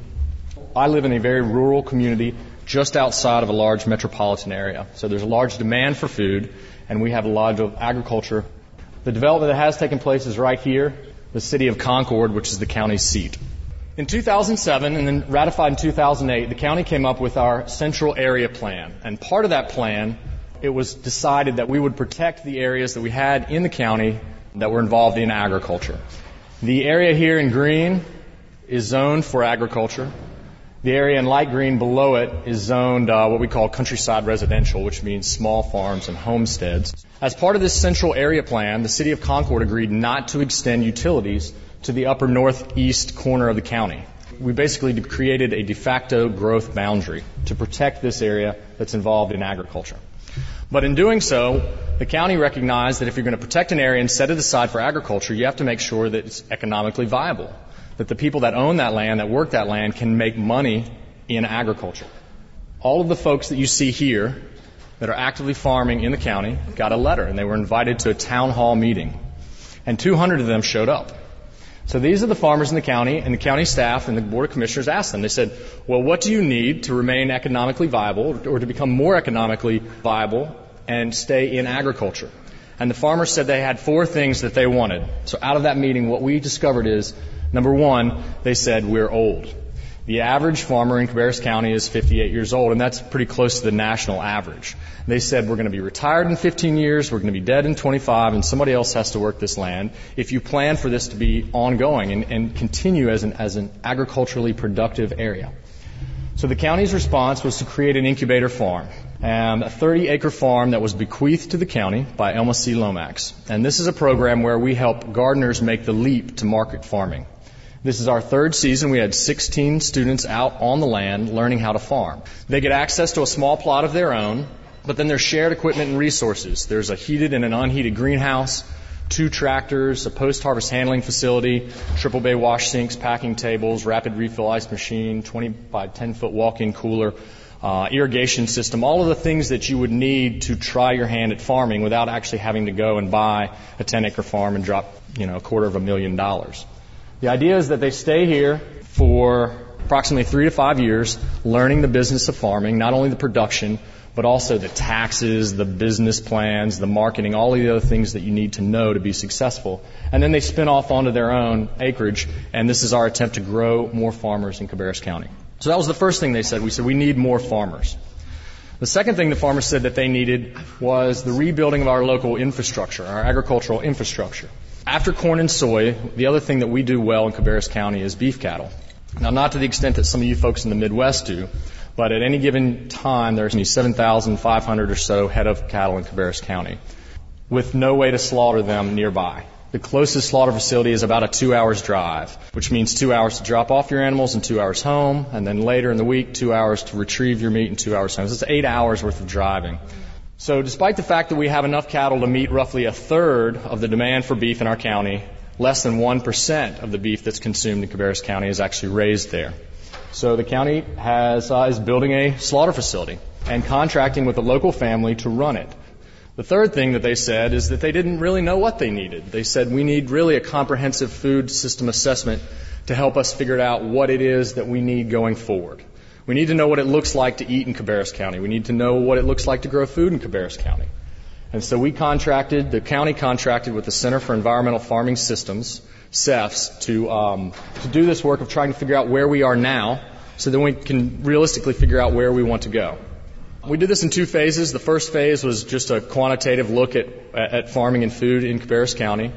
I live in a very rural community just outside of a large metropolitan area. So there's a large demand for food, and we have a lot of agriculture. The development that has taken place is right here, the city of Concord, which is the county's seat. In 2007, and then ratified in 2008, the county came up with our Central Area Plan. And part of that plan, it was decided that we would protect the areas that we had in the county that were involved in agriculture. The area here in green is zoned for agriculture. The area in light green below it is zoned what we call countryside residential, which means small farms and homesteads. As part of this Central Area Plan, the city of Concord agreed not to extend utilities to the upper northeast corner of the county. We basically created a de facto growth boundary to protect this area that's involved in agriculture. But in doing so, the county recognized that if you're going to protect an area and set it aside for agriculture, you have to make sure that it's economically viable, that the people that own that land, that work that land, can make money in agriculture. All of the folks that you see here that are actively farming in the county got a letter, and they were invited to a town hall meeting. And 200 of them showed up. So these are the farmers in the county, and the county staff and the Board of Commissioners asked them. They said, well, what do you need to remain economically viable or to become more economically viable and stay in agriculture? And the farmers said they had 4 things that they wanted. So out of that meeting, what we discovered is, number 1, they said, we're old. The average farmer in Cabarrus County is 58 years old, and that's pretty close to the national average. They said, we're going to be retired in 15 years, we're going to be dead in 25, and somebody else has to work this land if you plan for this to be ongoing and continue as an agriculturally productive area. So the county's response was to create an incubator farm, a 30-acre farm that was bequeathed to the county by Elma C. Lomax. And this is a program where we help gardeners make the leap to market farming. This is our 3rd season. We had 16 students out on the land learning how to farm. They get access to a small plot of their own, but then there's shared equipment and resources. There's a heated and an unheated greenhouse, 2 tractors, a post-harvest handling facility, triple bay wash sinks, packing tables, rapid refill ice machine, 20 by 10-foot walk-in cooler, irrigation system, all of the things that you would need to try your hand at farming without actually having to go and buy a 10-acre farm and drop, $250,000. The idea is that they stay here for approximately 3 to 5 years, learning the business of farming, not only the production, but also the taxes, the business plans, the marketing, all of the other things that you need to know to be successful. And then they spin off onto their own acreage, and this is our attempt to grow more farmers in Cabarrus County. So that was the first thing they said. We said we need more farmers. The second thing the farmers said that they needed was the rebuilding of our local infrastructure, our agricultural infrastructure. After corn and soy, the other thing that we do well in Cabarrus County is beef cattle. Now, not to the extent that some of you folks in the Midwest do, but at any given time, there's 7,500 or so head of cattle in Cabarrus County, with no way to slaughter them nearby. The closest slaughter facility is about a 2 hours drive, which means 2 hours to drop off your animals and 2 hours home, and then later in the week, 2 hours to retrieve your meat and 2 hours home. So it's 8 hours worth of driving. So despite the fact that we have enough cattle to meet roughly a third of the demand for beef in our county, less than 1% of the beef that's consumed in Cabarrus County is actually raised there. So the county is building a slaughter facility and contracting with a local family to run it. The third thing that they said is that they didn't really know what they needed. They said, we need really a comprehensive food system assessment to help us figure out what it is that we need going forward. We need to know what it looks like to eat in Cabarrus County. We need to know what it looks like to grow food in Cabarrus County. And so the county contracted with the Center for Environmental Farming Systems, CEFS, to do this work of trying to figure out where we are now so that we can realistically figure out where we want to go. We did this in 2 phases. The first phase was just a quantitative look at farming and food in Cabarrus County,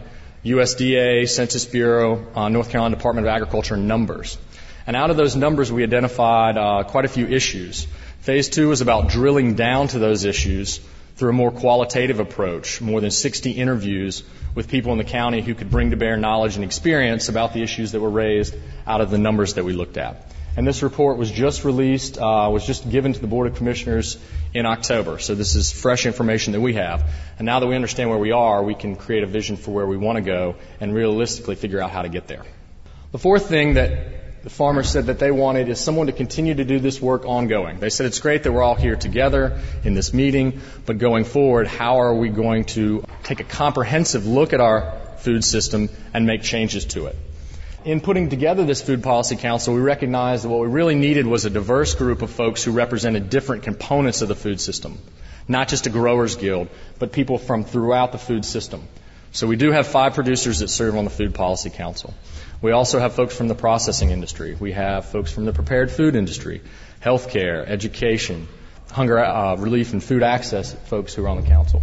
USDA, Census Bureau, North Carolina Department of Agriculture numbers. And out of those numbers, we identified quite a few issues. Phase 2 was about drilling down to those issues through a more qualitative approach, more than 60 interviews with people in the county who could bring to bear knowledge and experience about the issues that were raised out of the numbers that we looked at. And this report was just released, was just given to the Board of Commissioners in October. So this is fresh information that we have. And now that we understand where we are, we can create a vision for where we want to go and realistically figure out how to get there. The fourth thing that the farmers said that they wanted is someone to continue to do this work ongoing. They said it's great that we're all here together in this meeting, but going forward, how are we going to take a comprehensive look at our food system and make changes to it? In putting together this Food Policy Council, we recognized that what we really needed was a diverse group of folks who represented different components of the food system. Not just a growers guild, but people from throughout the food system. So we do have 5 producers that serve on the Food Policy Council. We also have folks from the processing industry. We have folks from the prepared food industry, healthcare, education, hunger relief and food access folks who are on the council.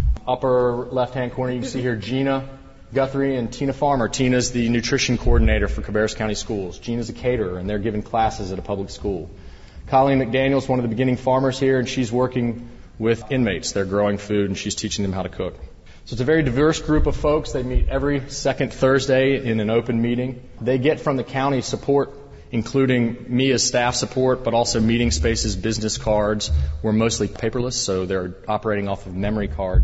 Upper left-hand corner, you can see here Gina Guthrie and Tina Farmer. Tina's the nutrition coordinator for Cabarrus County Schools. Gina's a caterer, and they're giving classes at a public school. Colleen McDaniel's one of the beginning farmers here, and she's working with inmates. They're growing food, and she's teaching them how to cook. So it's a very diverse group of folks. They meet every second Thursday in an open meeting. They get from the county support, including me as staff support, but also meeting spaces, business cards. We're mostly paperless, so they're operating off of memory card.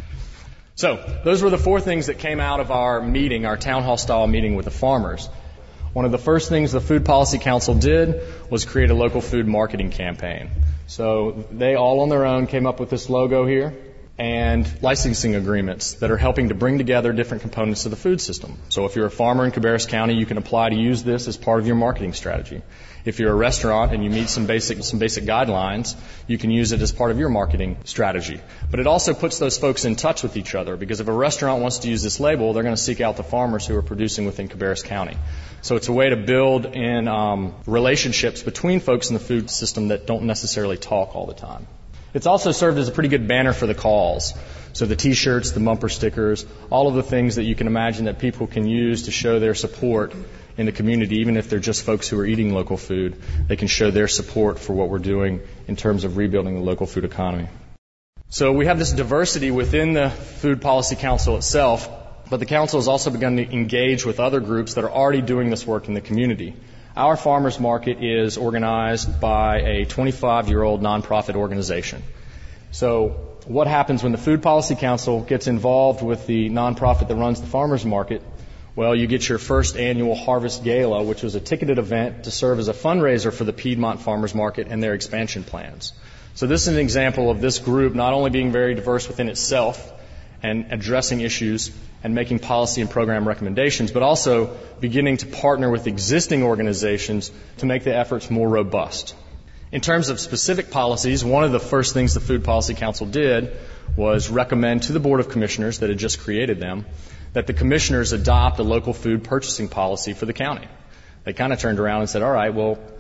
So those were the 4 things that came out of our meeting, our town hall style meeting with the farmers. One of the first things the Food Policy Council did was create a local food marketing campaign. So they all on their own came up with this logo here and licensing agreements that are helping to bring together different components of the food system. So if you're a farmer in Cabarrus County, you can apply to use this as part of your marketing strategy. If you're a restaurant and you meet some basic guidelines, you can use it as part of your marketing strategy. But it also puts those folks in touch with each other, because if a restaurant wants to use this label, they're going to seek out the farmers who are producing within Cabarrus County. So it's a way to build in relationships between folks in the food system that don't necessarily talk all the time. It's also served as a pretty good banner for the calls. So the T-shirts, the bumper stickers, all of the things that you can imagine that people can use to show their support in the community, even if they're just folks who are eating local food, they can show their support for what we're doing in terms of rebuilding the local food economy. So we have this diversity within the Food Policy Council itself, but the council has also begun to engage with other groups that are already doing this work in the community. Our farmers market is organized by a 25-year-old nonprofit organization. So what happens when the Food Policy Council gets involved with the nonprofit that runs the farmers market? Well, you get your first annual Harvest Gala, which was a ticketed event to serve as a fundraiser for the Piedmont Farmers Market and their expansion plans. So this is an example of this group not only being very diverse within itself and addressing issues and making policy and program recommendations, but also beginning to partner with existing organizations to make the efforts more robust. In terms of specific policies, one of the first things the Food Policy Council did was recommend to the Board of Commissioners that had just created them that the commissioners adopt a local food purchasing policy for the county. They kind of turned around and said, all right, well, if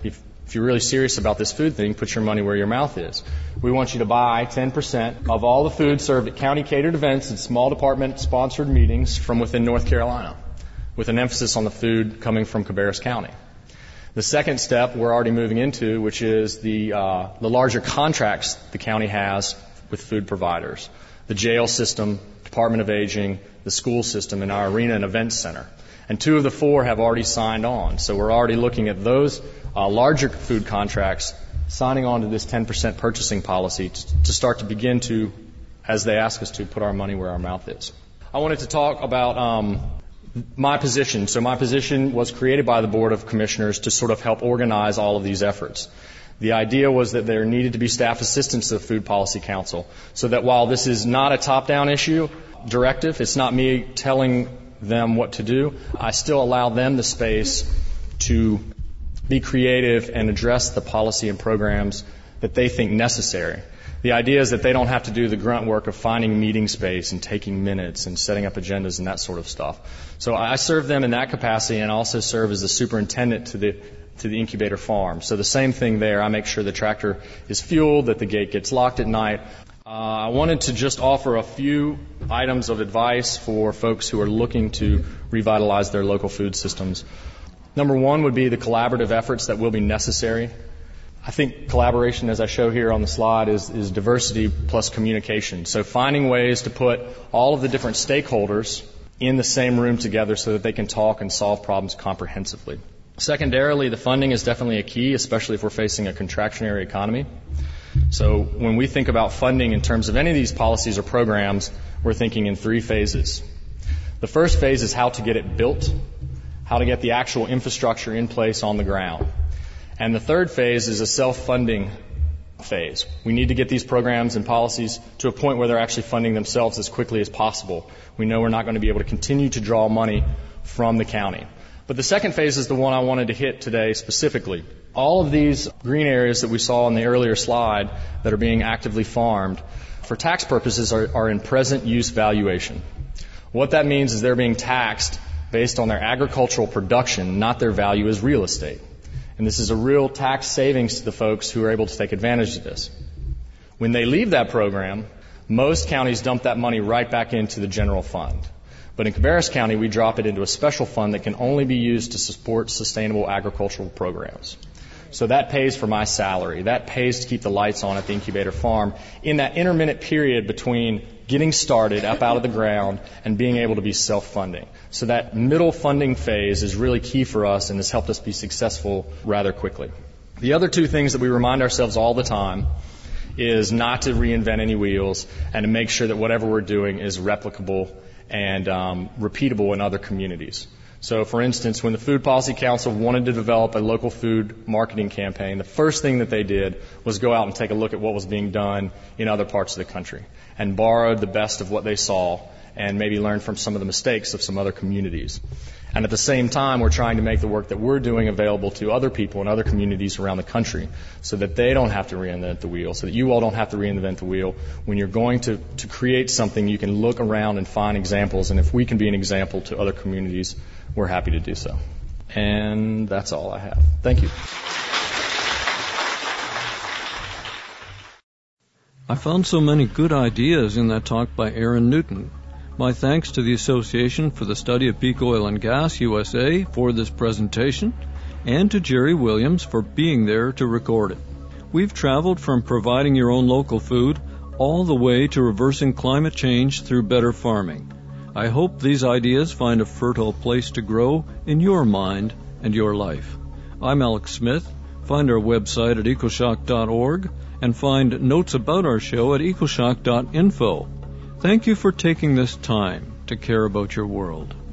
if you're really serious about this food thing, put your money where your mouth is. We want you to buy 10% of all the food served at county-catered events and small department-sponsored meetings from within North Carolina, with an emphasis on the food coming from Cabarrus County. The second step we're already moving into, which is the larger contracts the county has with food providers, the jail system, Department of Aging, the school system, and our arena and events center. And 2 of the 4 have already signed on. So we're already looking at those larger food contracts signing on to this 10% purchasing policy to start to begin to, as they ask us to, put our money where our mouth is. I wanted to talk about my position. So my position was created by the Board of Commissioners to sort of help organize all of these efforts. The idea was that there needed to be staff assistance to the Food Policy Council, so that while this is not a top-down issue, directive, it's not me telling them what to do, I still allow them the space to be creative and address the policy and programs that they think necessary. The idea is that they don't have to do the grunt work of finding meeting space and taking minutes and setting up agendas and that sort of stuff. So I serve them in that capacity and also serve as the superintendent to the incubator farm. So the same thing there. I make sure the tractor is fueled, that the gate gets locked at night. I wanted to just offer a few items of advice for folks who are looking to revitalize their local food systems. Number 1 would be the collaborative efforts that will be necessary. I think collaboration, as I show here on the slide, is diversity plus communication. So finding ways to put all of the different stakeholders in the same room together so that they can talk and solve problems comprehensively. Secondarily, the funding is definitely a key, especially if we're facing a contractionary economy. So when we think about funding in terms of any of these policies or programs, we're thinking in 3 phases. The first phase is how to get it built, how to get the actual infrastructure in place on the ground. And the third phase is a self-funding phase. We need to get these programs and policies to a point where they're actually funding themselves as quickly as possible. We know we're not going to be able to continue to draw money from the county. But the second phase is the one I wanted to hit today specifically. All of these green areas that we saw in the earlier slide that are being actively farmed, for tax purposes, are in present use valuation. What that means is they're being taxed based on their agricultural production, not their value as real estate. And this is a real tax savings to the folks who are able to take advantage of this. When they leave that program, most counties dump that money right back into the general fund. But in Cabarrus County, we drop it into a special fund that can only be used to support sustainable agricultural programs. So that pays for my salary. That pays to keep the lights on at the incubator farm in that intermittent period between getting started up out of the ground and being able to be self-funding. So that middle funding phase is really key for us and has helped us be successful rather quickly. The other 2 things that we remind ourselves all the time is not to reinvent any wheels and to make sure that whatever we're doing is replicable and repeatable in other communities. So, for instance, when the Food Policy Council wanted to develop a local food marketing campaign, the first thing that they did was go out and take a look at what was being done in other parts of the country and borrowed the best of what they saw and maybe learned from some of the mistakes of some other communities. And at the same time, we're trying to make the work that we're doing available to other people in other communities around the country so that they don't have to reinvent the wheel, so that you all don't have to reinvent the wheel. When you're going to create something, you can look around and find examples, and if we can be an example to other communities, we're happy to do so. And that's all I have. Thank you. I found so many good ideas in that talk by Aaron Newton. My thanks to the Association for the Study of Peak Oil and Gas, USA, for this presentation, and to Jerry Williams for being there to record it. We've traveled from providing your own local food all the way to reversing climate change through better farming. I hope these ideas find a fertile place to grow in your mind and your life. I'm Alex Smith. Find our website at ecoshock.org and find notes about our show at ecoshock.info. Thank you for taking this time to care about your world.